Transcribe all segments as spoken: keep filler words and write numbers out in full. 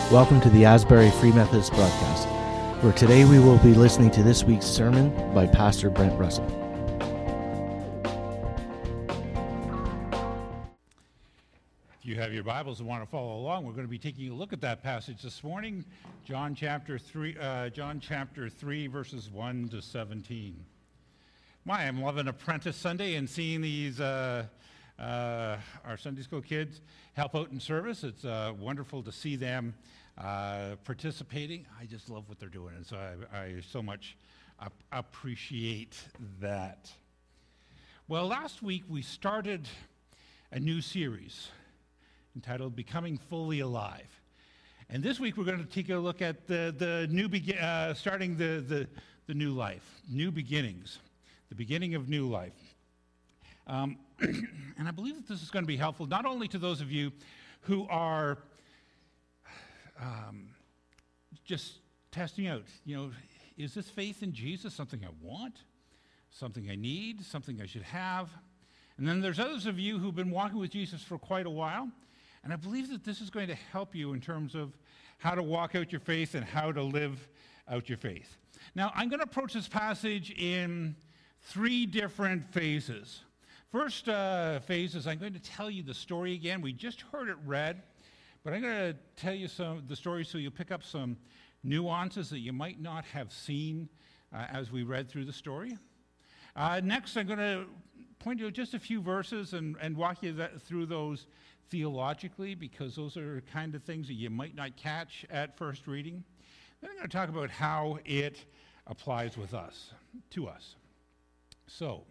Welcome to the Asbury Free Methodist broadcast, where today we will be listening to this week's sermon by Pastor Brent Russell. If you have your Bibles and want to follow along, we're going to be taking a look at that passage this morning, John chapter three, uh, John chapter three, verses one to seventeen. My, I'm loving Apprentice Sunday and seeing these uh, uh, our Sunday school kids help out in service. It's uh, wonderful to see them uh, participating. I just love what they're doing, and so I, I so much ap- appreciate that. Well, last week we started a new series entitled Becoming Fully Alive. And this week we're going to take a look at the, the new, be- uh, starting the, the, the new life, new beginnings, the beginning of new life. Um, and I believe that this is going to be helpful not only to those of you who are um, just testing out, you know, is this faith in Jesus something I want, something I need, something I should have? And then there's others of you who've been walking with Jesus for quite a while, and I believe that this is going to help you in terms of how to walk out your faith and how to live out your faith. Now, I'm going to approach this passage in three different phases. First uh, phase is I'm going to tell you the story again. We just heard it read, but I'm going to tell you some the story so you'll pick up some nuances that you might not have seen uh, as we read through the story. Uh, next, I'm going to point to just a few verses and, and walk you that, through those theologically, because those are kind of things that you might not catch at first reading. Then I'm going to talk about how it applies with us, to us. So,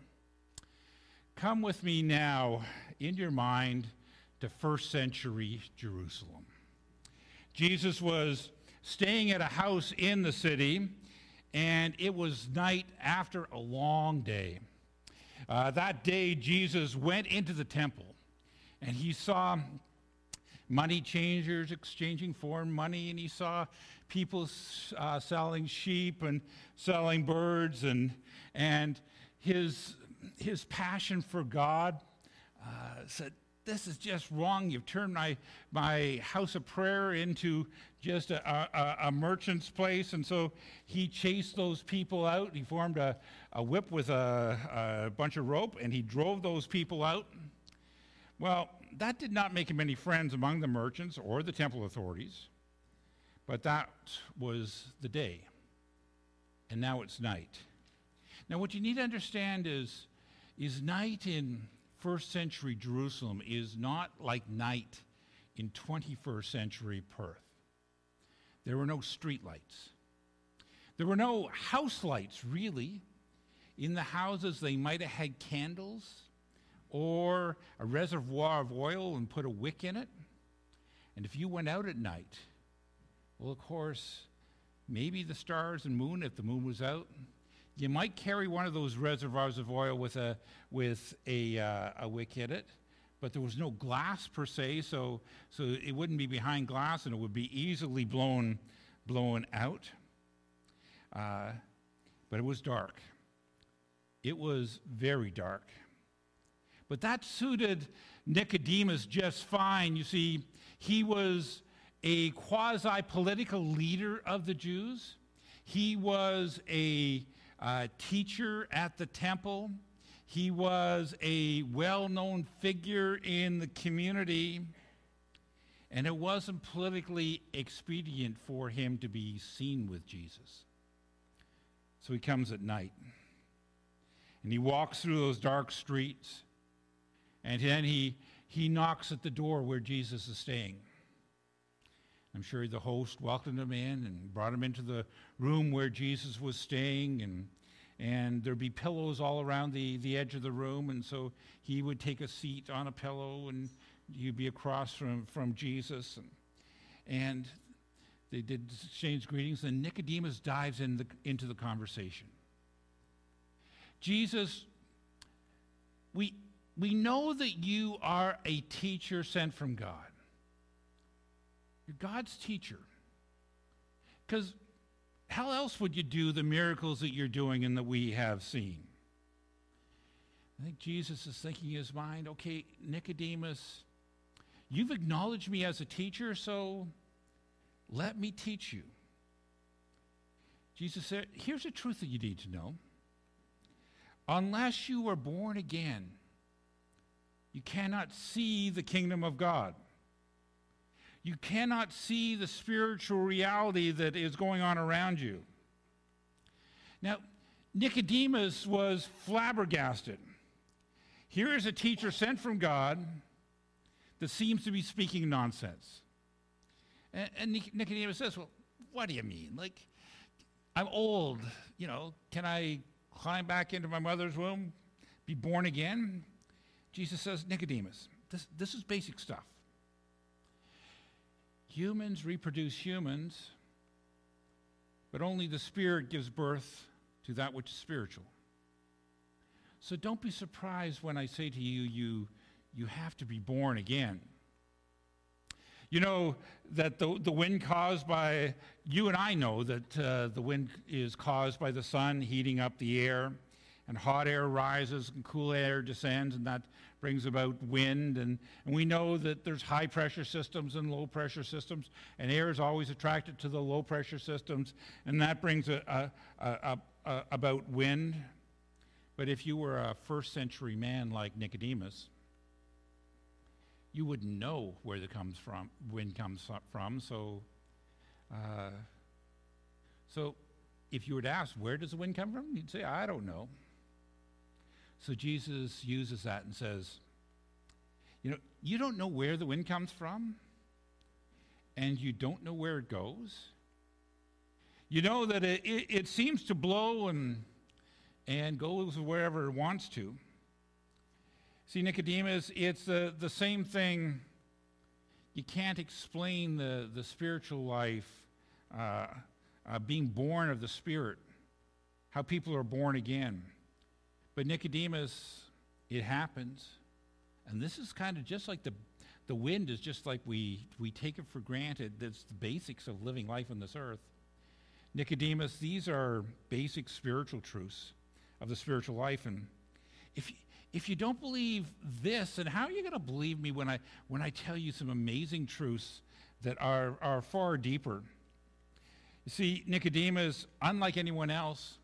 come with me now in your mind to first century Jerusalem. Jesus was staying at a house in the city, and it was night after a long day. Uh, that day, Jesus went into the temple, and he saw money changers exchanging foreign money, and he saw people uh, selling sheep and selling birds, and and his his passion for God uh, said, "This is just wrong. You've turned my my house of prayer into just a, a, a merchant's place." And so he chased those people out. He formed a, a whip with a, a bunch of rope, and he drove those people out. Well, that did not make him any friends among the merchants or the temple authorities, but that was the day, and now it's night. Now, what you need to understand is, is night in first century Jerusalem is not like night in twenty-first century Perth. There were no street lights. There were no house lights, really. In the houses, they might have had candles or a reservoir of oil and put a wick in it. And if you went out at night, well, of course, maybe the stars and moon, if the moon was out, you might carry one of those reservoirs of oil with a with a uh, a wick in it, but there was no glass per se, so so it wouldn't be behind glass, and it would be easily blown blown out. Uh, but it was dark. It was very dark. But that suited Nicodemus just fine. You see, he was a quasi-political leader of the Jews. He was a uh, teacher at the temple. He was a well-known figure in the community. And it wasn't politically expedient for him to be seen with Jesus. So he comes at night. And he walks through those dark streets. And then he, he knocks at the door where Jesus is staying. I'm sure the host welcomed him in and brought him into the room where Jesus was staying, and and there'd be pillows all around the, the edge of the room, and so he would take a seat on a pillow, and you'd be across from, from Jesus, and and they did exchange greetings, and Nicodemus dives in the, into the conversation. Jesus, we we know that you are a teacher sent from God. You're God's teacher. Because how else would you do the miracles that you're doing and that we have seen? I think Jesus is thinking in his mind, okay, Nicodemus, you've acknowledged me as a teacher, so Let me teach you. Jesus said, here's a truth that you need to know. Unless you are born again, you cannot see the kingdom of God. You cannot see the spiritual reality that is going on around you. Now, Nicodemus was flabbergasted. Here is a teacher sent from God that seems to be speaking nonsense. And, and Nicodemus says, well, what do you mean? Like, I'm old, you know, can I climb back into my mother's womb, be born again? Jesus says, Nicodemus, this, this is basic stuff. Humans reproduce humans, but only the Spirit gives birth to that which is spiritual. So don't be surprised when I say to you, you, you have to be born again. You know that the, the wind caused by, you and I know that uh, the wind is caused by the sun heating up the air, and hot air rises and cool air descends, and that brings about wind. And, and we know that there's high pressure systems and low pressure systems, and air is always attracted to the low pressure systems, and that brings a, a, a, a, a, about wind. But if you were a first century man like Nicodemus, you wouldn't know where the comes from, wind comes from. So, uh, so if you were to ask, where does the wind come from? You'd say, I don't know. So Jesus uses that and says, you know, you don't know where the wind comes from, and you don't know where it goes. You know that it, it, it seems to blow and, and goes wherever it wants to. See, Nicodemus, it's the, the same thing. You can't explain the, the spiritual life, uh, uh, being born of the Spirit, how people are born again. But Nicodemus, it happens. And this is kind of just like the, the wind is just like we, we take it for granted. That's the basics of living life on this earth. Nicodemus, these are basic spiritual truths of the spiritual life. And if you, If you don't believe this, then how are you going to believe me when I when I tell you some amazing truths that are, are far deeper? You see, Nicodemus, unlike anyone else,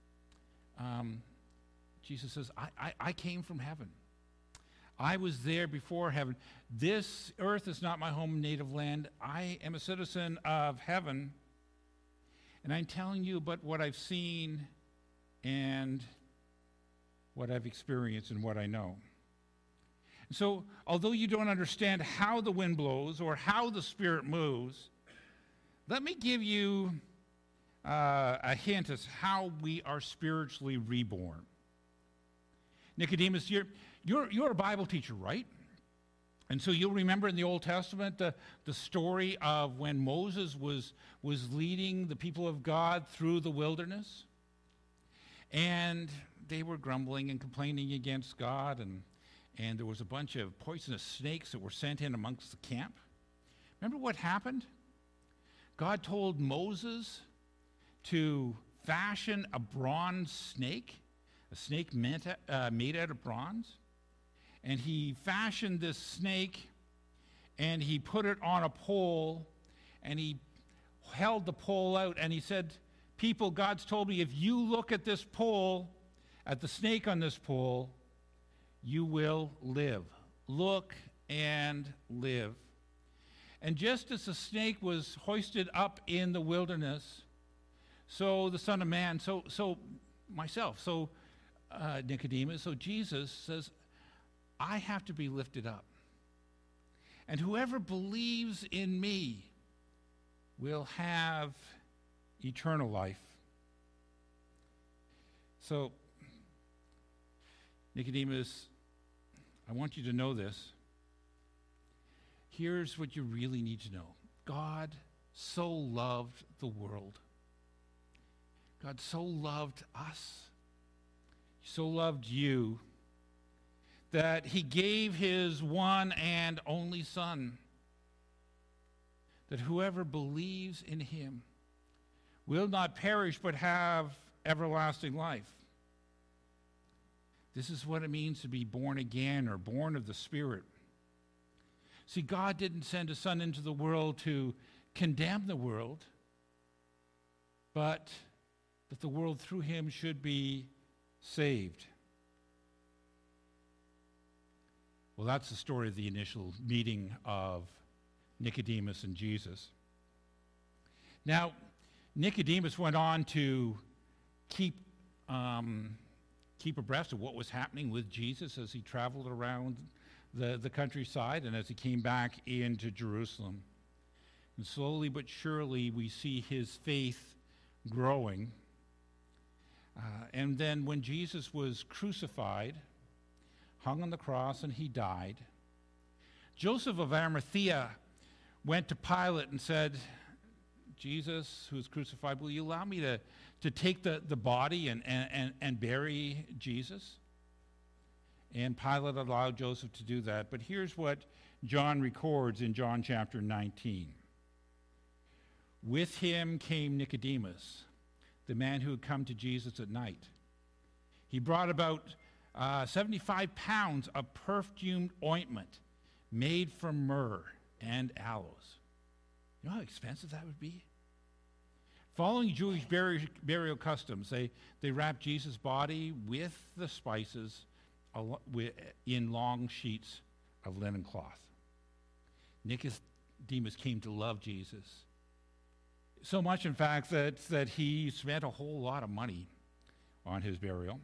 um, Jesus says, I, I, I came from heaven. I was there before heaven. This earth is not my home native land. I am a citizen of heaven. And I'm telling you about what I've seen and what I've experienced and what I know. And so, although you don't understand how the wind blows or how the Spirit moves, let me give you uh, a hint as how we are spiritually reborn. Nicodemus, you're, you're, you're a Bible teacher, right? And so you'll remember in the Old Testament the, the story of when Moses was, was leading the people of God through the wilderness. And they were grumbling and complaining against God, and, and there was a bunch of poisonous snakes that were sent in amongst the camp. Remember what happened? God told Moses to fashion a bronze snake, a snake meant, uh, made out of bronze. And he fashioned this snake, and he put it on a pole, and he held the pole out, and he said, people, God's told me, if you look at this pole, at the snake on this pole, you will live. Look and live. And just as the snake was hoisted up in the wilderness, so the Son of Man, so so myself, so uh, Nicodemus, so Jesus says, I have to be lifted up. And whoever believes in me will have eternal life. So, Nicodemus, I want you to know this. Here's what you really need to know. God so loved the world. God so loved us. He so loved you that he gave his one and only Son, that whoever believes in him will not perish but have everlasting life. This is what it means to be born again or born of the Spirit. See, God didn't send his Son into the world to condemn the world, but that the world through him should be saved. Well, that's the story of the initial meeting of Nicodemus and Jesus. Now, Nicodemus went on to keep um, keep abreast of what was happening with Jesus as he traveled around the, the countryside and as he came back into Jerusalem. And slowly but surely we see his faith growing. Uh, and then when Jesus was crucified, hung on the cross, and he died, Joseph of Arimathea went to Pilate and said, Jesus, who was crucified, will you allow me to, to take the, the body and, and, and bury Jesus? And Pilate allowed Joseph to do that. But here's what John records in John chapter nineteen. With him came Nicodemus, the man who had come to Jesus at night. He brought about uh, seventy-five pounds of perfumed ointment made from myrrh and aloes. You know how expensive that would be? Following Jewish burial, burial customs, they, they wrapped Jesus' body with the spices in long sheets of linen cloth. Nicodemus came to love Jesus. So much, in fact, that, that he spent a whole lot of money on his burial.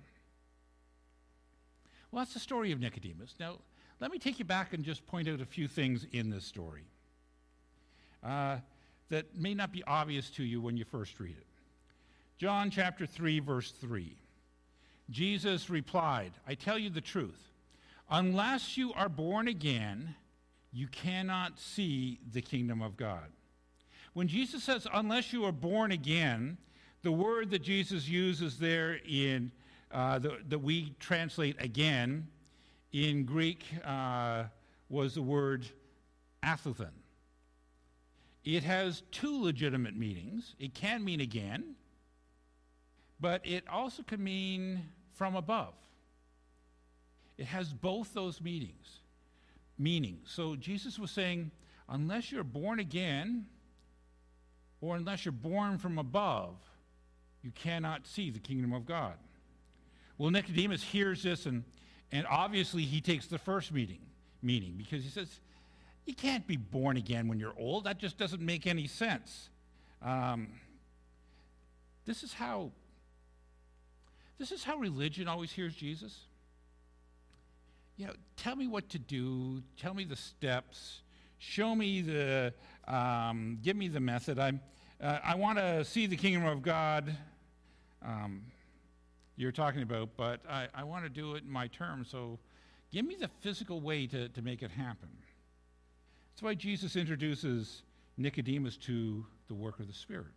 Well, that's the story of Nicodemus. Now, let me take you back and just point out a few things in this story uh, that may not be obvious to you when you first read it. John chapter three, verse three. Jesus replied, I tell you the truth, unless you are born again, you cannot see the kingdom of God. When Jesus says, unless you are born again, the word that Jesus uses there in uh, the, that we translate again in Greek uh, was the word athethen. It has two legitimate meanings. It can mean again, but it also can mean from above. It has both those meanings. Meanings. So Jesus was saying, unless you're born again, or unless you're born from above, you cannot see the kingdom of God. Well, Nicodemus hears this, and, and obviously he takes the first meaning, meaning, because he says, you can't be born again when you're old. That just doesn't make any sense. Um, this is how this is how religion always hears Jesus. You know, tell me what to do. Tell me the steps. Show me the, um, give me the method. I'm, uh, I want to see the kingdom of God um, you're talking about, but I, I want to do it in my terms, so give me the physical way to, to make it happen. That's why Jesus introduces Nicodemus to the work of the Spirit.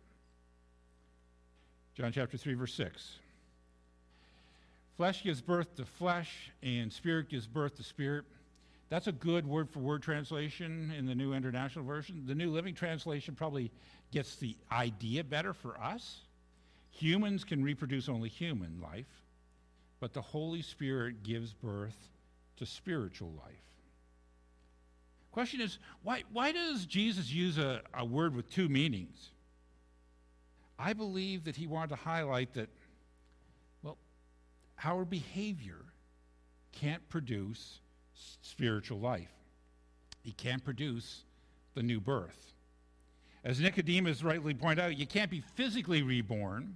John chapter three, verse six. Flesh gives birth to flesh, and spirit gives birth to spirit. That's a good word-for-word translation in the New International Version. The New Living Translation probably gets the idea better for us. Humans can reproduce only human life, but the Holy Spirit gives birth to spiritual life. Question is, why, why does Jesus use a, a word with two meanings? I believe that he wanted to highlight that, well, our behavior can't produce spiritual life. It can't produce the new birth. As Nicodemus rightly pointed out, you can't be physically reborn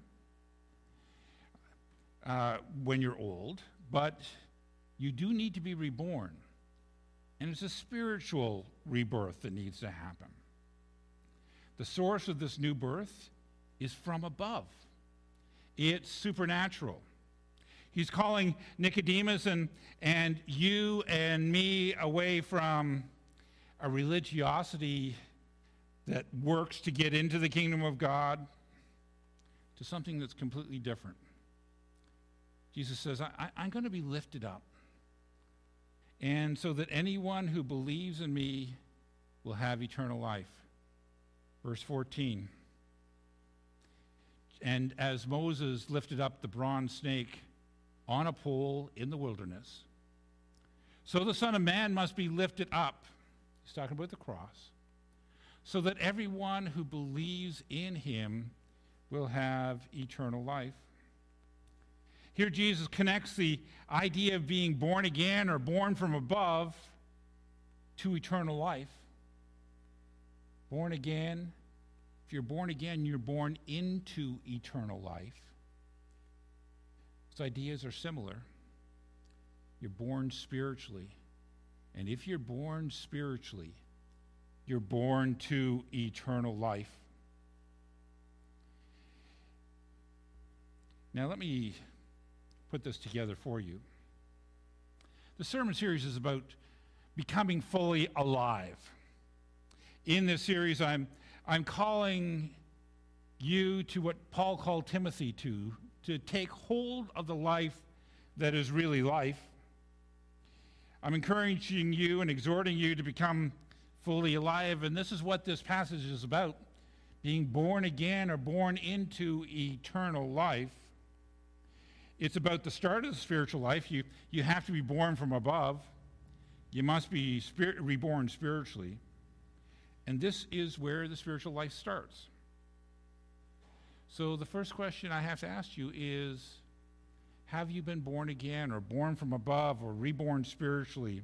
uh, when you're old, but you do need to be reborn. And it's a spiritual rebirth that needs to happen. The source of this new birth is from above. It's supernatural. He's calling Nicodemus and, and you and me away from a religiosity that works to get into the kingdom of God to something that's completely different. Jesus says, I, I, I'm going to be lifted up, and so that anyone who believes in me will have eternal life. Verse fourteen. And as Moses lifted up the bronze snake on a pole in the wilderness, so the Son of Man must be lifted up. He's talking about the cross. so that everyone who believes in him will have eternal life. Here Jesus connects the idea of being born again or born from above to eternal life. Born again, if you're born again, you're born into eternal life. Those ideas are similar. You're born spiritually. And if you're born spiritually, you're born to eternal life. Now let me put this together for you. The sermon series is about becoming fully alive. In this series, I'm, I'm calling you to what Paul called Timothy to, to take hold of the life that is really life. I'm encouraging you and exhorting you to become fully alive, and this is what this passage is about, being born again or born into eternal life. It's about the start of the spiritual life. You, you have to be born from above. You must be spirit, reborn spiritually. And this is where the spiritual life starts. So the first question I have to ask you is, have you been born again or born from above or reborn spiritually?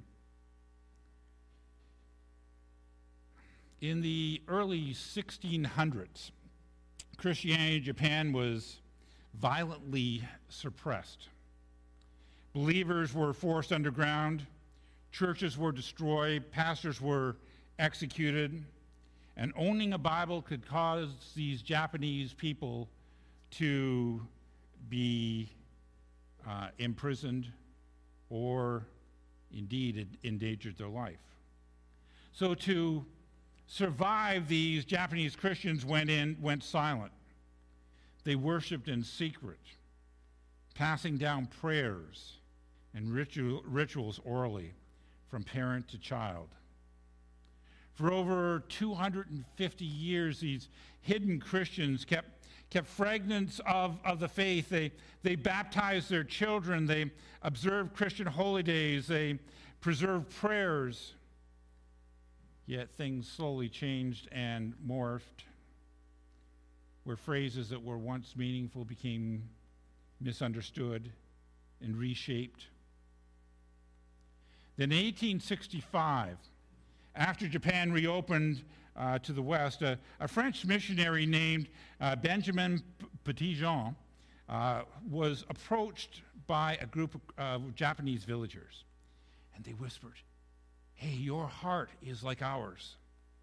In the early sixteen hundreds, Christianity in Japan was violently suppressed. Believers were forced underground, churches were destroyed, pastors were executed, and owning a Bible could cause these Japanese people to be uh, imprisoned or indeed it endangered their life. So to survive, these Japanese Christians went in, went silent. They worshiped in secret, passing down prayers and ritual, rituals orally from parent to child. For over two hundred fifty years, these hidden Christians kept, kept fragments of, of the faith. They, they baptized their children. They observed Christian holy days. They preserved prayers. Yet things slowly changed and morphed, where phrases that were once meaningful became misunderstood and reshaped. Then in eighteen sixty-five, after Japan reopened uh, to the West, uh, a French missionary named uh, Benjamin Petitjean uh, was approached by a group of uh, Japanese villagers, and they whispered, "Hey, your heart is like ours."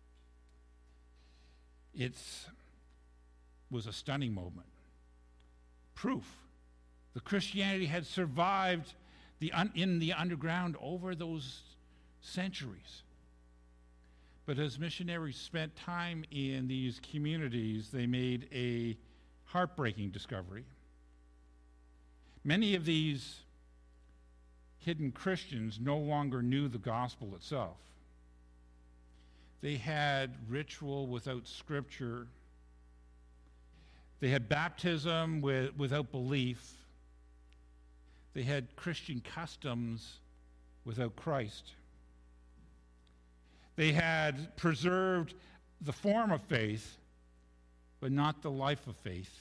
It was a stunning moment. Proof the Christianity had survived the un- in the underground over those centuries. But as missionaries spent time in these communities, they made a heartbreaking discovery. Many of these hidden Christians no longer knew the gospel itself. They had ritual without scripture. They had baptism with, without belief. They had Christian customs without Christ. They had preserved the form of faith, but not the life of faith.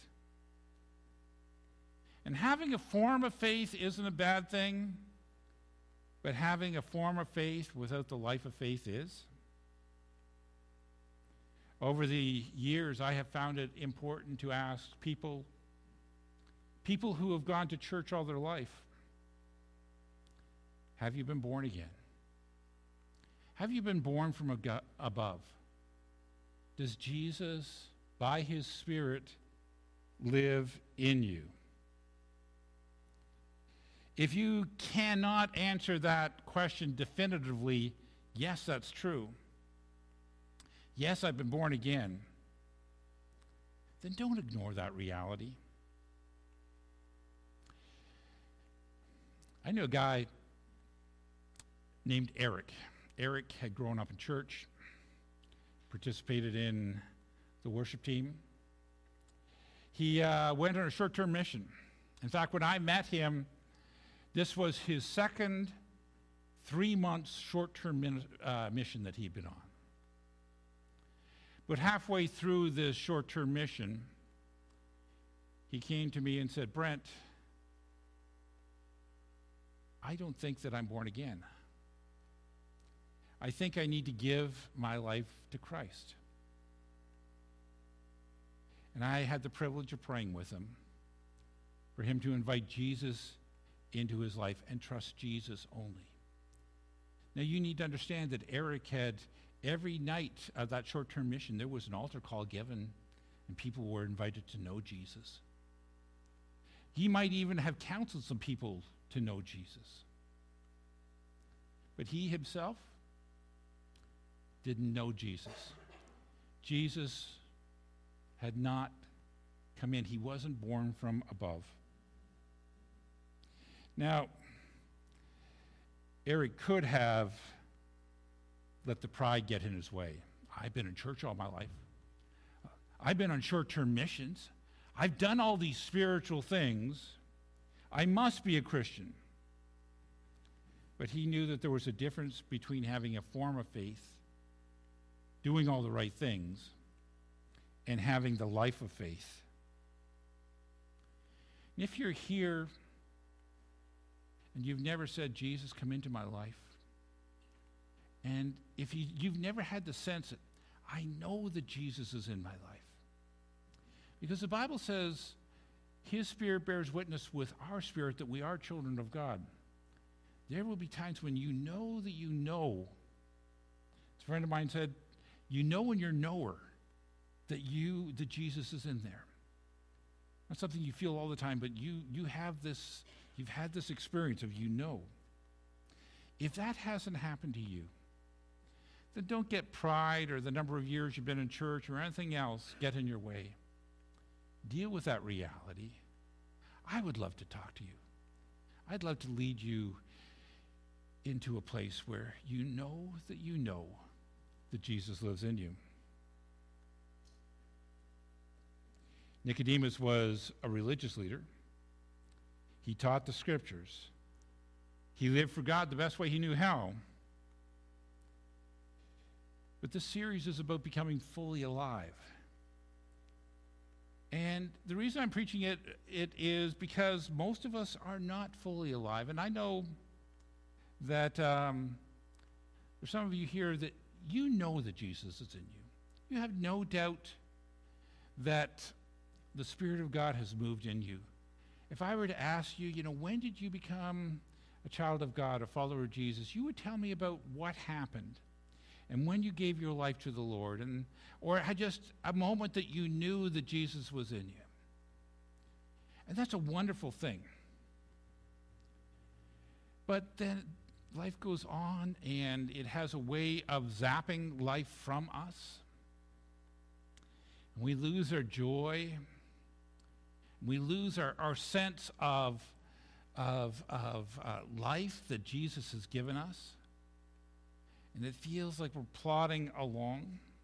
And having a form of faith isn't a bad thing, but having a form of faith without the life of faith is. Over the years, I have found it important to ask people, people who have gone to church all their life, have you been born again? Have you been born from above? Does Jesus, by his Spirit, live in you? If you cannot answer that question definitively, yes, that's true. Yes, I've been born again. Then don't ignore that reality. I knew a guy named Eric. Eric had grown up in church, participated in the worship team. He uh, went on a short-term mission. In fact, when I met him, this was his second three-month short-term min- uh, mission that he'd been on. But halfway through this short-term mission, he came to me and said, Brent, I don't think that I'm born again. I think I need to give my life to Christ. And I had the privilege of praying with him for him to invite Jesus into his life and trust Jesus only. Now, you need to understand that Eric had, every night of that short-term mission, there was an altar call given, and people were invited to know Jesus. He might even have counseled some people to know Jesus. But he himself didn't know Jesus. Jesus had not come in. He wasn't born from above. Now, Eric could have let the pride get in his way. I've been in church all my life. I've been on short-term missions. I've done all these spiritual things. I must be a Christian. But he knew that there was a difference between having a form of faith, doing all the right things, and having the life of faith. And if you're here and you've never said, Jesus, come into my life, and if you, you've never had the sense that I know that Jesus is in my life, because the Bible says his Spirit bears witness with our spirit that we are children of God. There will be times when you know that you know. A friend of mine said, you know when you're knower that you, that Jesus is in there. Not something you feel all the time, but you, you have this, you've had this experience of you know. If that hasn't happened to you, then don't get pride or the number of years you've been in church or anything else get in your way. Deal with that reality. I would love to talk to you. I'd love to lead you into a place where you know that you know that Jesus lives in you. Nicodemus was a religious leader. He taught the scriptures. He lived for God the best way he knew how. But this series is about becoming fully alive. And the reason I'm preaching it, it is because most of us are not fully alive. And I know that um, there's some of you here that you know that Jesus is in you. You have no doubt that the Spirit of God has moved in you. If I were to ask you, you know, when did you become a child of God, a follower of Jesus, you would tell me about what happened and when you gave your life to the Lord, and or had just a moment that you knew that Jesus was in you. And that's a wonderful thing. But then life goes on, and it has a way of zapping life from us. We lose our joy. We lose our, our sense of, of, of uh, life that Jesus has given us. And it feels like we're plodding along.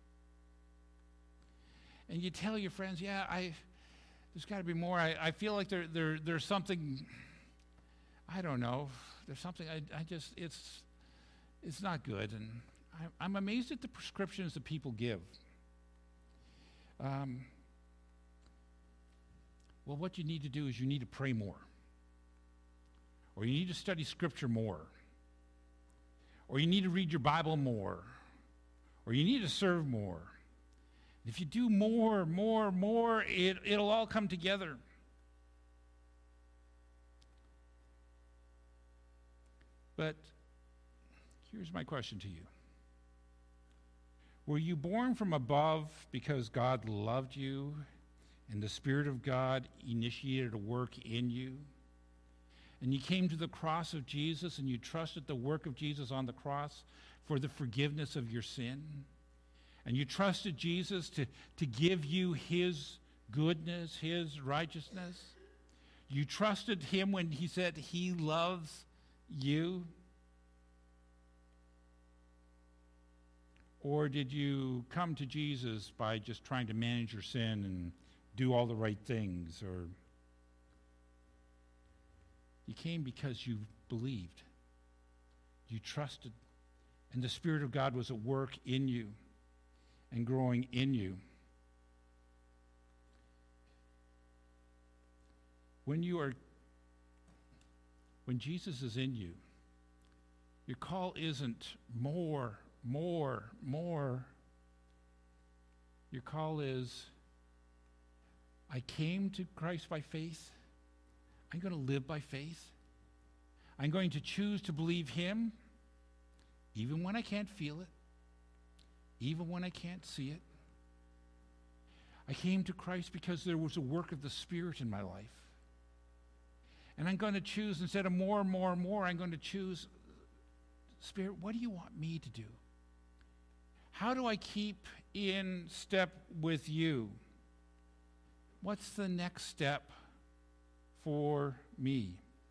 And you tell your friends, yeah, I, there's got to be more. I, I feel like there, there, there's something, I don't know, there's something, I, I just, it's, it's not good. And I, I'm amazed at the prescriptions that people give. Um, well, what you need to do is you need to pray more. Or you need to study Scripture more. Or you need to read your Bible more. Or you need to serve more. If you do more, more, more, it, it'll all come together. But here's my question to you. Were you born from above because God loved you and the Spirit of God initiated a work in you? And you came to the cross of Jesus and you trusted the work of Jesus on the cross for the forgiveness of your sin? And you trusted Jesus to, to give you his goodness, his righteousness? You trusted him when he said he loves you? Or did you come to Jesus by just trying to manage your sin and do all the right things? Or you came because you believed, you trusted, and the Spirit of God was at work in you. and growing in you. When you are, when Jesus is in you, your call isn't more, more, more. Your call is, I came to Christ by faith. I'm going to live by faith. I'm going to choose to believe him, even when I can't feel it, even when I can't see it. I came to Christ because there was a work of the Spirit in my life. And I'm going to choose, instead of more and more and more, I'm going to choose, Spirit, what do you want me to do? How do I keep in step with you? What's the next step for me?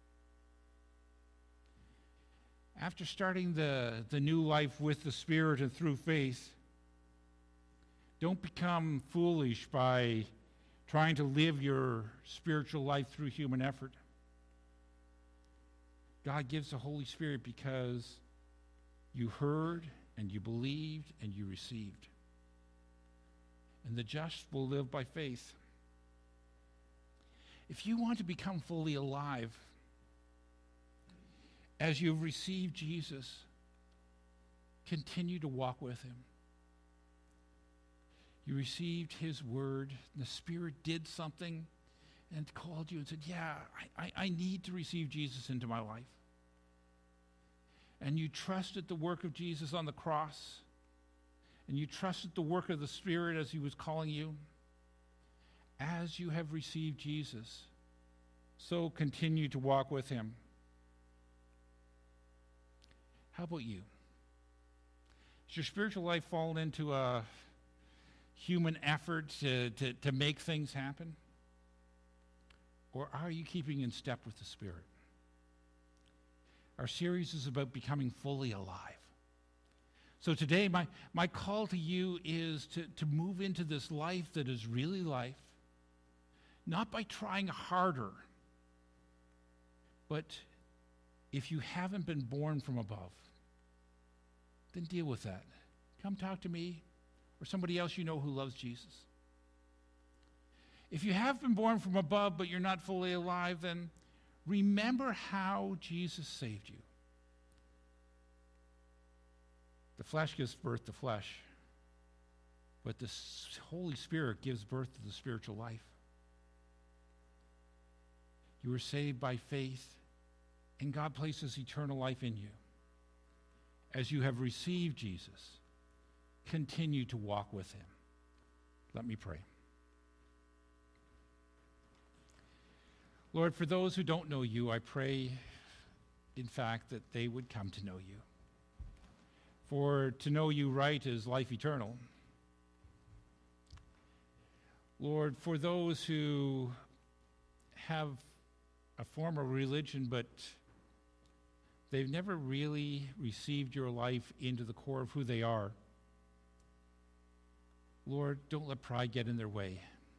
After starting the, the new life with the Spirit and through faith, don't become foolish by trying to live your spiritual life through human effort. God gives the Holy Spirit because you heard and you believed and you received. And the just will live by faith. If you want to become fully alive, as you've received Jesus, continue to walk with him. You received his word, and the Spirit did something and called you and said, yeah, I, I, I need to receive Jesus into my life. And you trusted the work of Jesus on the cross, and you trusted the work of the Spirit as he was calling you. As you have received Jesus, so continue to walk with him. How about you? Has your spiritual life fallen into a human effort to, to, to make things happen? Or are you keeping in step with the Spirit? Our series is about becoming fully alive. So today, my, my call to you is to, to move into this life that is really life, not by trying harder, but if you haven't been born from above, then deal with that. Come talk to me or somebody else you know who loves Jesus. If you have been born from above but you're not fully alive, then remember how Jesus saved you. The flesh gives birth to flesh, but the Holy Spirit gives birth to the spiritual life. You were saved by faith, and God places eternal life in you. As you have received Jesus, continue to walk with him. Let me pray. Lord, for those who don't know you, I pray, in fact, that they would come to know you. For to know you right is life eternal. Lord, for those who have a form of religion, but they've never really received your life into the core of who they are, Lord, don't let pride get in their way.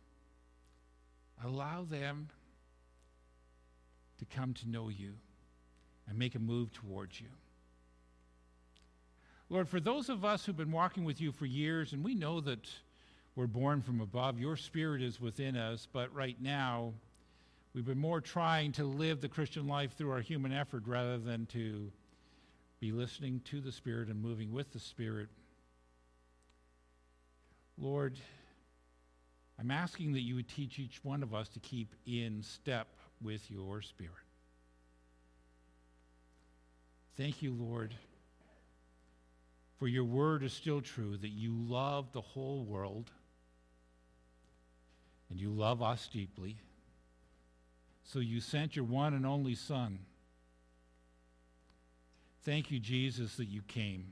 Allow them to come to know you and make a move towards you. Lord, for those of us who've been walking with you for years, and we know that we're born from above, your Spirit is within us, but right now, we've been more trying to live the Christian life through our human effort rather than to be listening to the Spirit and moving with the Spirit. Lord, I'm asking that you would teach each one of us to keep in step with your Spirit. Thank you, Lord, for your word is still true, that you love the whole world and you love us deeply. So you sent your one and only Son. Thank you, Jesus, that you came.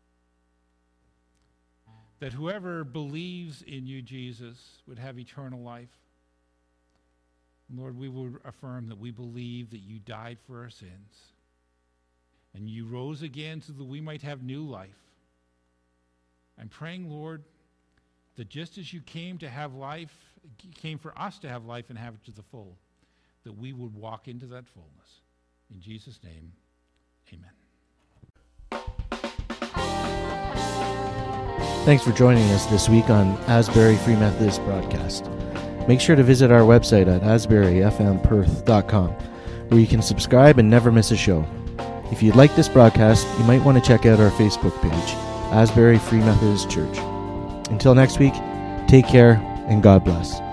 That whoever believes in you, Jesus, would have eternal life. Lord, we will affirm that we believe that you died for our sins and you rose again so that we might have new life. I'm praying, Lord, that just as you came to have life, you came for us to have life and have it to the full, that we would walk into that fullness. In Jesus' name, amen. Thanks for joining us this week on Asbury Free Methodist Broadcast. Make sure to visit our website at asbury f m perth dot com, where you can subscribe and never miss a show. If you'd like this broadcast, you might want to check out our Facebook page, Asbury Free Methodist Church. Until next week, take care and God bless.